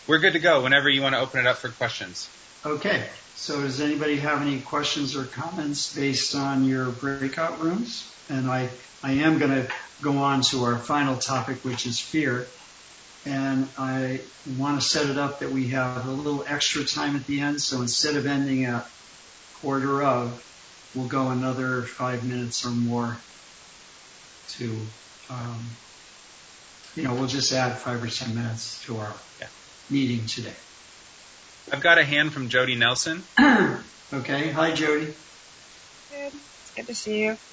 We're good to go whenever you want to open it up for questions. Okay. So does anybody have any questions or comments based on your breakout rooms? And I am going to go on to our final topic, which is fear. And I want to set it up that we have a little extra time at the end. So instead of ending at quarter of, we'll go another 5 minutes or more to, we'll just add 5 or 10 minutes to our meeting today. I've got a hand from Jody Nelson. Okay. Hi, Jody. Good. It's good to see you.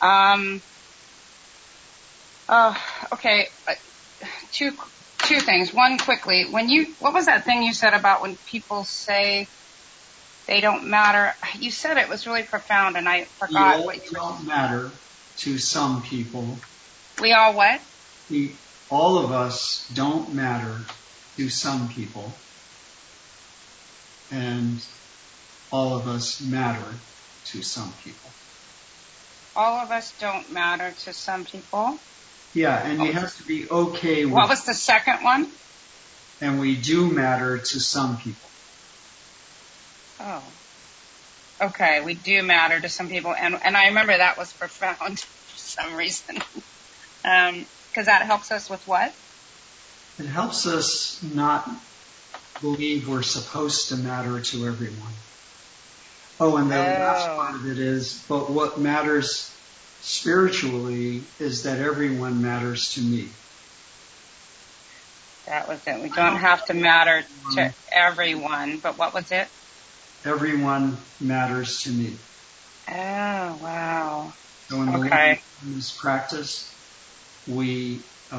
Okay. Two things. One, quickly. What was that thing you said about when people say they don't matter? You said it was really profound, and I forgot what you were saying. Don't matter to some people. We all what? All of us don't matter to some people. And all of us matter to some people. All of us don't matter to some people? Yeah, and you have to be okay with... What was the second one? And we do matter to some people. Oh. Okay, we do matter to some people. And I remember that was profound for some reason. Because that helps us with what? It helps us not believe we're supposed to matter to everyone. Oh, and the last part of it is, but what matters spiritually is that everyone matters to me. That was it. We don't have to matter to everyone, but what was it? Everyone matters to me. Oh, wow. So in this practice, we're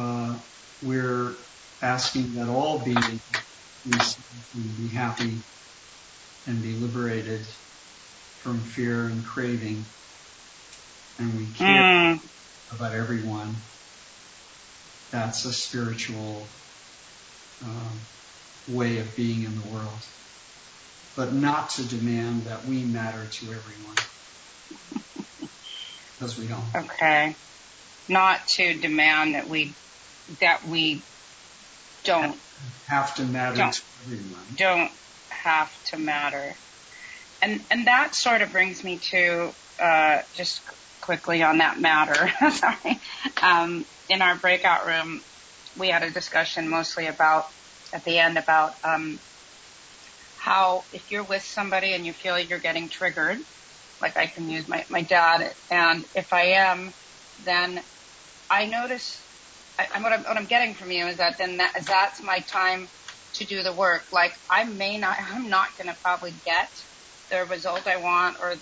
asking that all beings be happy and be liberated from fear and craving, and we care about everyone. That's a spiritual way of being in the world, but not to demand that we matter to everyone, because we don't. Okay, not to demand that we don't have to matter to everyone. Don't have to matter. And that sort of brings me to, just quickly on that matter, sorry. In our breakout room, we had a discussion mostly at the end about how if you're with somebody and you feel you're getting triggered, like I can use my dad, and if I am, then I notice, what I'm getting from you is that then that's my time to do the work. Like I'm not going to probably get the result I want, or or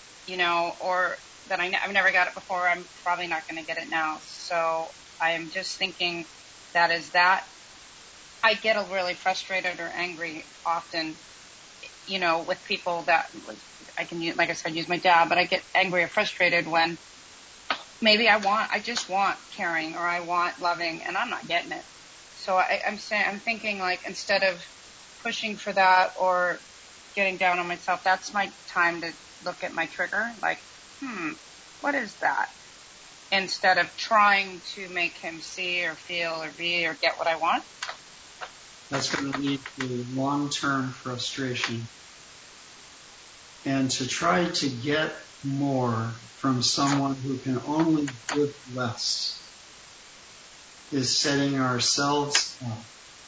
that I've never got it before. I'm probably not going to get it now. So I am just thinking that I get really frustrated or angry often, with people that I can use, like I said, use my dad, but I get angry or frustrated when maybe I just want caring or I want loving and I'm not getting it. So I'm thinking like instead of pushing for that or getting down on myself, that's my time to look at my trigger, like, what is that? Instead of trying to make him see or feel or be or get what I want. That's going to lead to long-term frustration. And to try to get more from someone who can only give less is setting ourselves up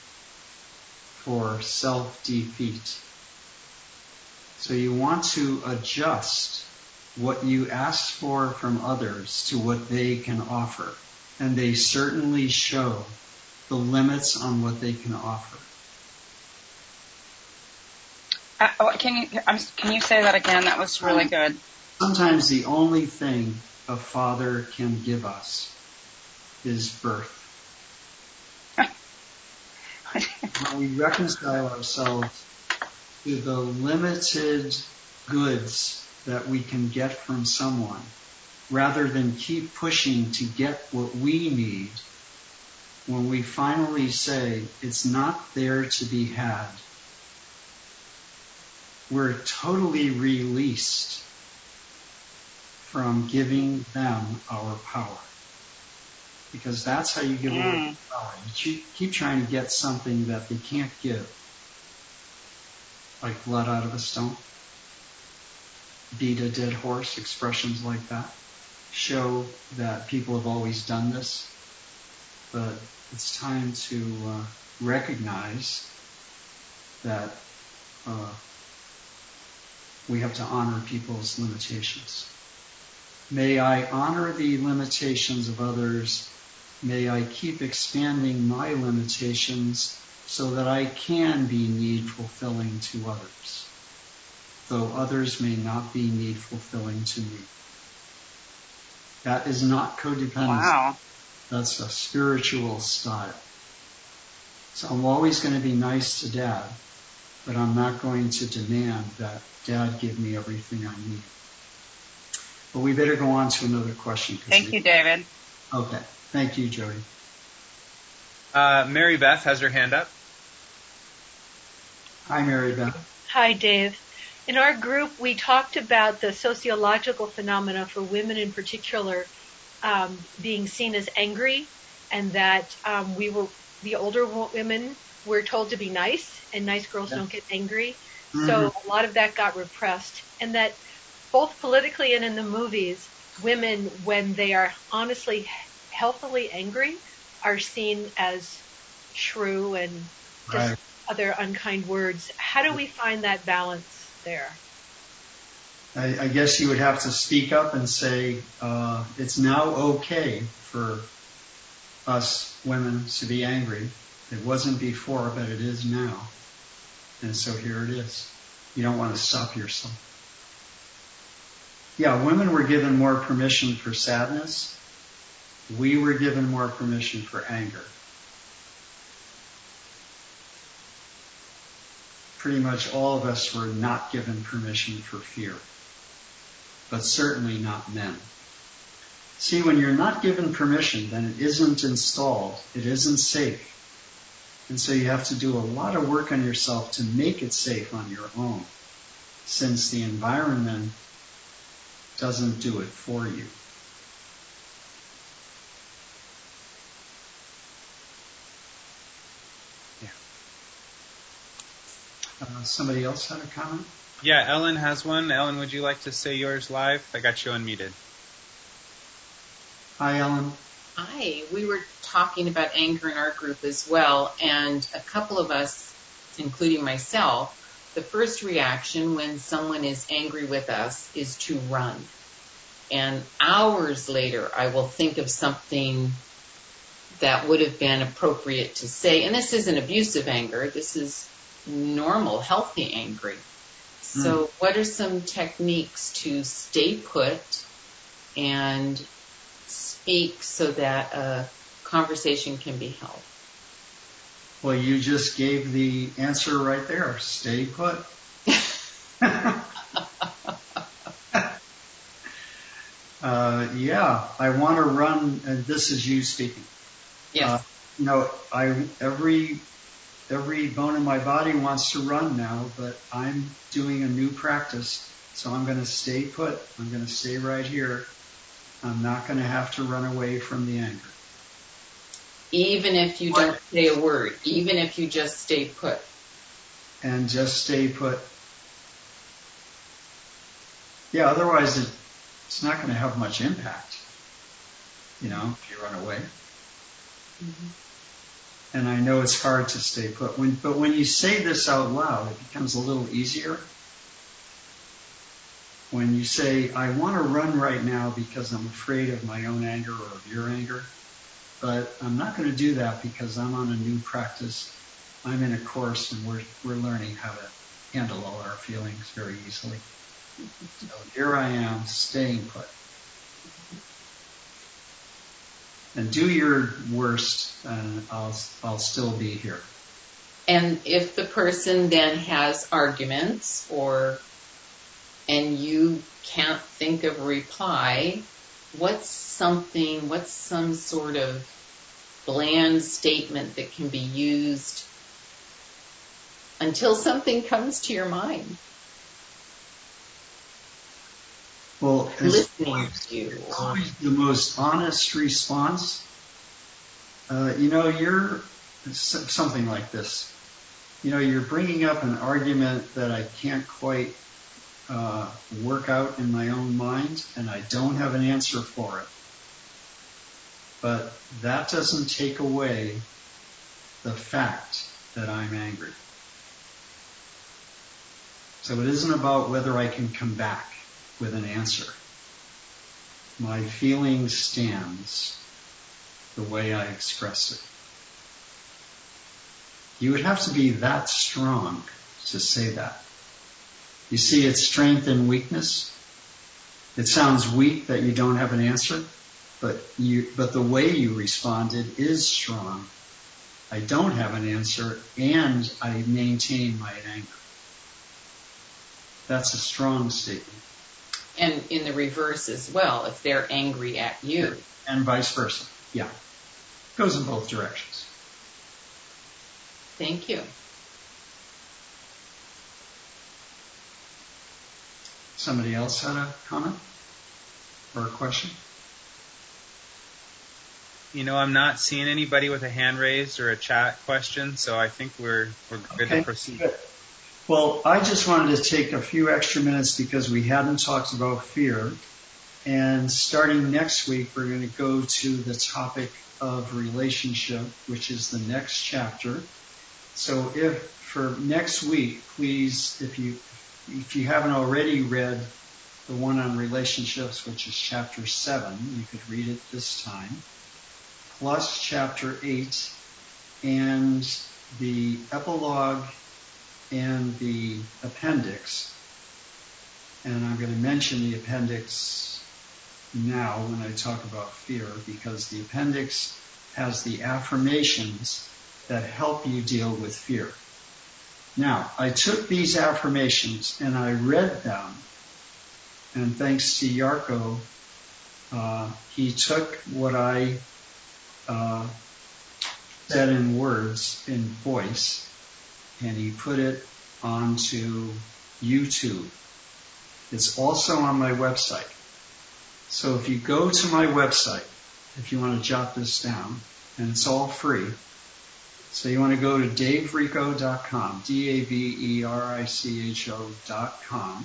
for self-defeat. So you want to adjust what you ask for from others to what they can offer. And they certainly show the limits on what they can offer. Can you say that again? That was really good. Sometimes the only thing a father can give us is birth. When we reconcile ourselves to the limited goods that we can get from someone, rather than keep pushing to get what we need, when we finally say it's not there to be had, we're totally released from giving them our power. because that's how you give away power. You keep trying to get something that they can't give, like blood out of a stone, beat a dead horse, expressions like that show that people have always done this, but it's time to recognize that we have to honor people's limitations. May I honor the limitations of others. May I keep expanding my limitations so that I can be need fulfilling to others, though others may not be need fulfilling to me. That is not codependency. Wow. That's a spiritual style. So I'm always going to be nice to Dad, but I'm not going to demand that Dad give me everything I need. But we better go on to another question. Thank you, David. Okay. Thank you, Jody. Mary Beth has her hand up. Hi, Mary Beth. Hi, Dave. In our group, we talked about the sociological phenomena for women in particular being seen as angry, and that the older women were told to be nice, and nice girls don't get angry. Mm-hmm. So a lot of that got repressed, and that both politically and in the movies, women, when they are honestly, healthily angry, are seen as shrew and just other unkind words. How do we find that balance there? I guess you would have to speak up and say, it's now okay for us women to be angry. It wasn't before, but it is now. And so here it is. You don't want to stop yourself. Yeah, women were given more permission for sadness. We were given more permission for anger. Pretty much all of us were not given permission for fear, but certainly not men. See, when you're not given permission, then it isn't installed, it isn't safe. And so you have to do a lot of work on yourself to make it safe on your own, since the environment doesn't do it for you. Somebody else had a comment? Yeah, Ellen has one. Ellen, would you like to say yours live? I got you unmuted. Hi, Ellen. Hi. We were talking about anger in our group as well, and a couple of us, including myself, the first reaction when someone is angry with us is to run. And hours later, I will think of something that would have been appropriate to say. And this isn't abusive anger. This is normal, healthy angry. So what are some techniques to stay put and speak so that a conversation can be held? Well, you just gave the answer right there. Stay put. Yeah, I want to run, and this is you speaking. Yes. Every bone in my body wants to run now, but I'm doing a new practice, so I'm going to stay put. I'm going to stay right here. I'm not going to have to run away from the anger. Even if you don't say a word, even if you just stay put. And just stay put. Yeah, otherwise it's not going to have much impact, if you run away. Mm-hmm. And I know it's hard to stay put. But when you say this out loud, it becomes a little easier. When you say, I want to run right now because I'm afraid of my own anger or of your anger, but I'm not going to do that because I'm on a new practice. I'm in a course and we're learning how to handle all our feelings very easily. So here I am, staying put. And do your worst, and I'll still be here. And if the person then has arguments and you can't think of a reply, what's some sort of bland statement that can be used until something comes to your mind? Well, listening to you. Always the most honest response you're something like this. You're bringing up an argument that I can't quite work out in my own mind, and I don't have an answer for it. But that doesn't take away the fact that I'm angry. So it isn't about whether I can come back with an answer. My feeling stands the way I express it. You would have to be that strong to say that. You see, it's strength and weakness. It sounds weak that you don't have an answer, but the way you responded is strong. I don't have an answer, and I maintain my anger. That's a strong statement. And in the reverse as well, if they're angry at you. And vice versa. Yeah. Goes in both directions. Thank you. Somebody else had a comment or a question? I'm not seeing anybody with a hand raised or a chat question, so I think we're good to proceed. Good. Well, I just wanted to take a few extra minutes because we hadn't talked about fear. And starting next week, we're going to go to the topic of relationship, which is the next chapter. So if for next week, please, if you haven't already read the one on relationships, which is chapter 7, you could read it this time, plus chapter 8 and the epilogue and the appendix. And I'm going to mention the appendix now when I talk about fear, because the appendix has the affirmations that help you deal with fear. Now, I took these affirmations and I read them, and thanks to Yarko, he took what I said in words, in voice, and he put it onto YouTube. It's also on my website. So if you go to my website, if you want to jot this down, and it's all free, so you want to go to daverico.com, davericho.com,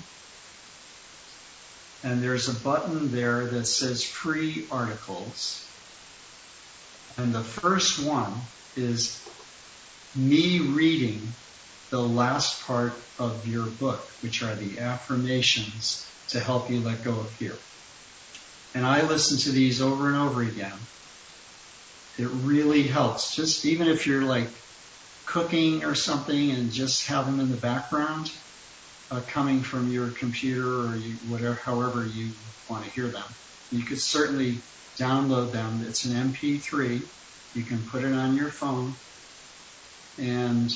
and there's a button there that says free articles, and the first one is me reading the last part of your book, which are the affirmations to help you let go of fear. And I listen to these over and over again. It really helps. Just even if you're like cooking or something and just have them in the background, coming from your computer or however you want to hear them. You could certainly download them. It's an MP3. You can put it on your phone, and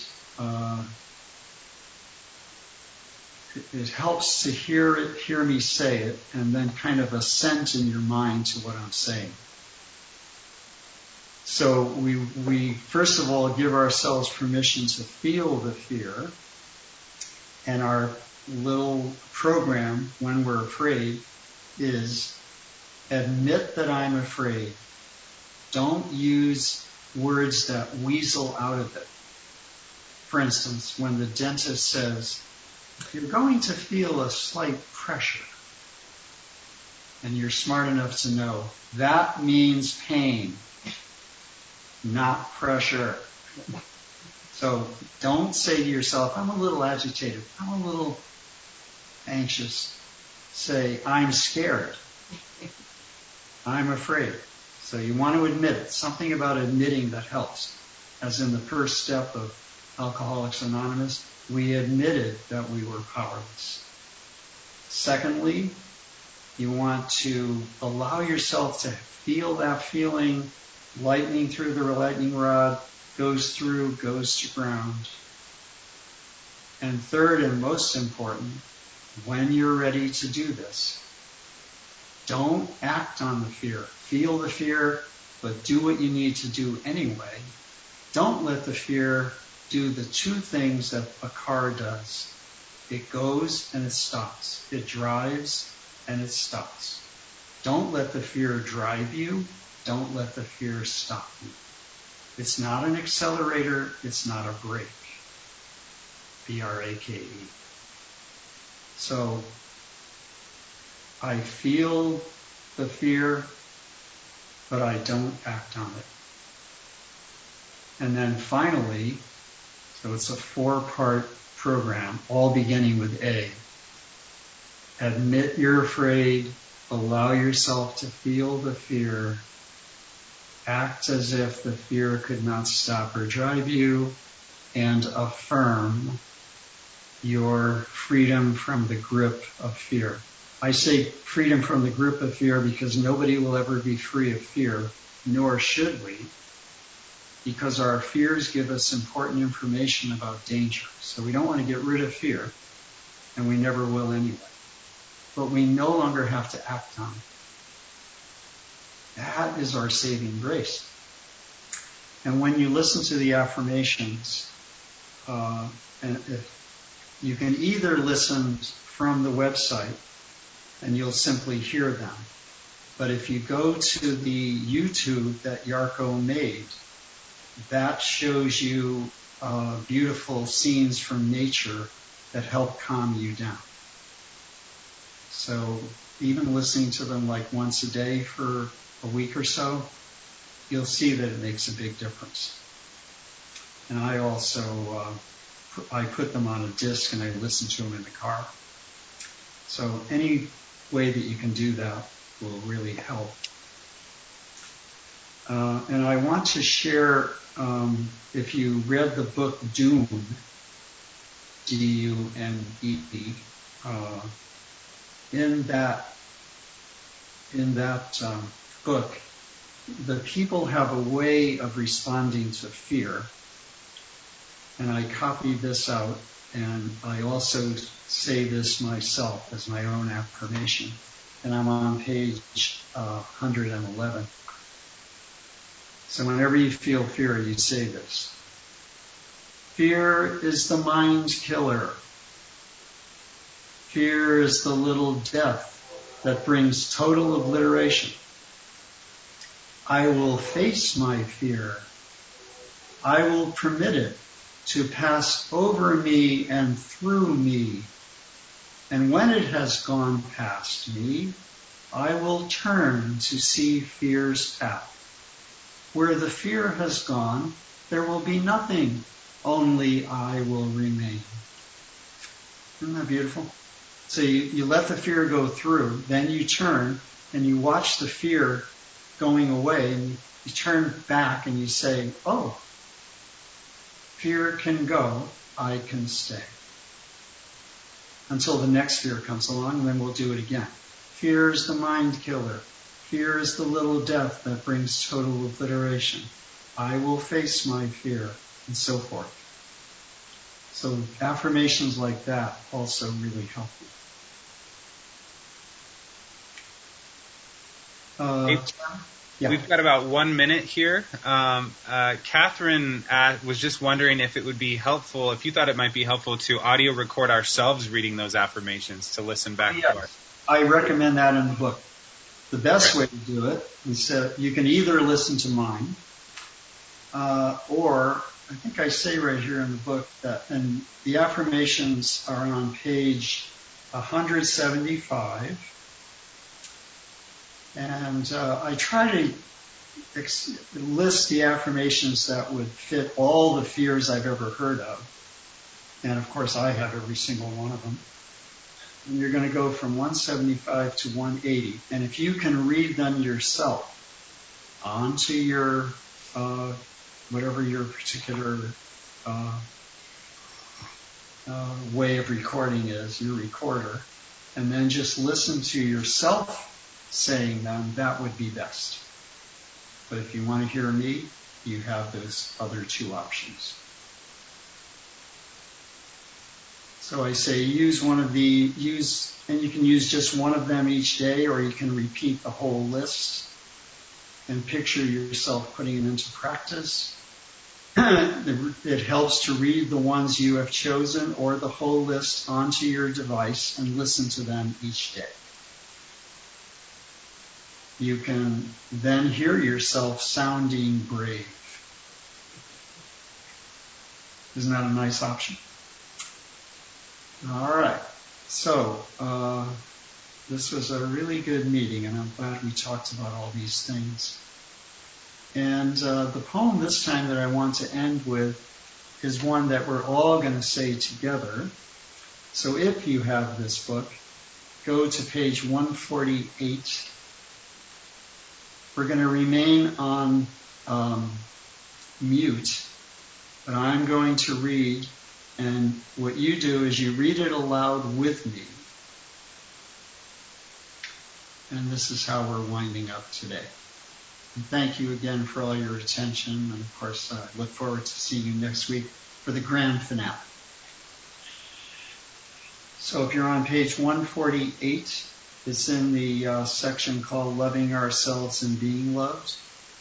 it helps to hear me say it, and then kind of assent in your mind to what I'm saying. So we first of all give ourselves permission to feel the fear, and our little program when we're afraid is admit that I'm afraid. Don't use words that weasel out of it. For instance, when the dentist says, you're going to feel a slight pressure, and you're smart enough to know that means pain, not pressure. So don't say to yourself, I'm a little agitated, I'm a little anxious. Say, I'm scared, I'm afraid. So you want to admit it. Something about admitting that helps. As in the first step of Alcoholics Anonymous, we admitted that we were powerless. Secondly, you want to allow yourself to feel that feeling, lightning through the lightning rod, goes through, goes to ground. And third and most important, when you're ready to do this, don't act on the fear. Feel the fear, but do what you need to do anyway. Don't let the fear do the two things that a car does. It goes and it stops. It drives and it stops. Don't let the fear drive you. Don't let the fear stop you. It's not an accelerator. It's not a brake. B-R-A-K-E. So I feel the fear, but I don't act on it. And then finally, so it's a 4-part program, all beginning with A. Admit you're afraid, allow yourself to feel the fear, act as if the fear could not stop or drive you, and affirm your freedom from the grip of fear. I say freedom from the grip of fear because nobody will ever be free of fear, nor should we, because our fears give us important information about danger. So we don't want to get rid of fear, and we never will anyway. But we no longer have to act on it. That is our saving grace. And when you listen to the affirmations, and if you can either listen from the website, and you'll simply hear them. But if you go to the YouTube that Yarko made, that shows you beautiful scenes from nature that help calm you down. So even listening to them like once a day for a week or so, you'll see that it makes a big difference. And I also, I put them on a disc and I listen to them in the car. So any way that you can do that will really help. And I want to share, if you read the book Dune, D-U-N-E-E, in that book, the people have a way of responding to fear. And I copied this out, and I also say this myself as my own affirmation. And I'm on page 111. So whenever you feel fear, you say this. Fear is the mind killer. Fear is the little death that brings total obliteration. I will face my fear. I will permit it to pass over me and through me. And when it has gone past me, I will turn to see fear's path. Where the fear has gone, there will be nothing, only I will remain. Isn't that beautiful? So you let the fear go through, then you turn and you watch the fear going away, and you turn back and you say, oh, fear can go, I can stay. Until the next fear comes along, and then we'll do it again. Fear is the mind killer. Fear is the little death that brings total obliteration. I will face my fear, and so forth. So affirmations like that also really help you. Yeah. We've got about 1 minute here. Catherine was just wondering if it would be helpful, if you thought it might be helpful to audio record ourselves reading those affirmations to listen back to us. I recommend that in the book. The best way to do it is you can either listen to mine, or I think I say right here in the book that, and the affirmations are on page 175. And I try to list the affirmations that would fit all the fears I've ever heard of. And of course, I have every single one of them. And you're going to go from 175 to 180. And if you can read them yourself onto your, whatever your particular way of recording is, your recorder, and then just listen to yourself saying them, that would be best. But if you want to hear me, you have those other two options. So I say and you can use just one of them each day, or you can repeat the whole list and picture yourself putting it into practice. It helps to read the ones you have chosen or the whole list onto your device and listen to them each day. You can then hear yourself sounding brave. Isn't that a nice option? All right. So, this was a really good meeting, and I'm glad we talked about all these things. And the poem this time that I want to end with is one that we're all going to say together. So if you have this book, go to page 148. We're going to remain on mute, but I'm going to read, and what you do is you read it aloud with me. And this is how we're winding up today. And thank you again for all your attention, and of course I look forward to seeing you next week for the grand finale. So if you're on page 148, it's in the section called Loving Ourselves and Being Loved.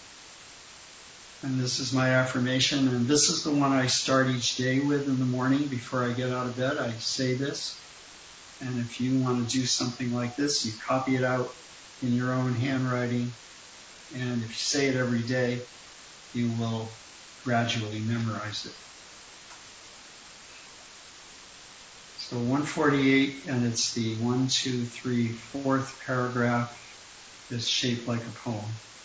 And this is my affirmation, and this is the one I start each day with in the morning before I get out of bed. I say this, and if you want to do something like this, you copy it out in your own handwriting, and if you say it every day, you will gradually memorize it. So 148, and it's the 1, 2, 3, 4th paragraph is shaped like a poem.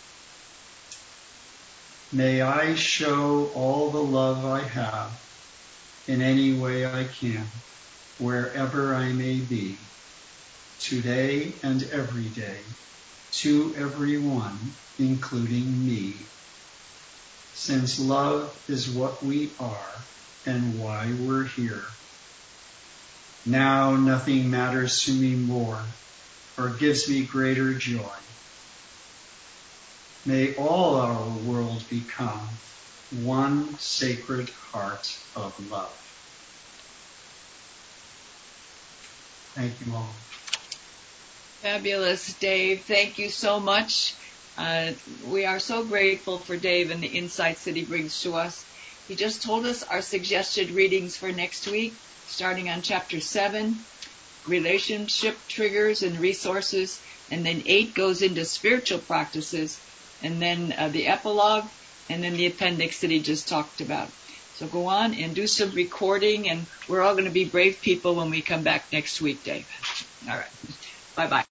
May I show all the love I have in any way I can, wherever I may be, today and every day, to everyone, including me. Since love is what we are and why we're here. Now nothing matters to me more or gives me greater joy. May all our world become one sacred heart of love. Thank you all. Fabulous, Dave. Thank you so much. We are so grateful for Dave and the insights that he brings to us. He just told us our suggested readings for next week, starting on chapter 7, relationship triggers and resources, and then 8 goes into spiritual practices, and then the epilogue, and then the appendix that he just talked about. So go on and do some recording, and we're all going to be brave people when we come back next week, Dave. All right. Bye-bye.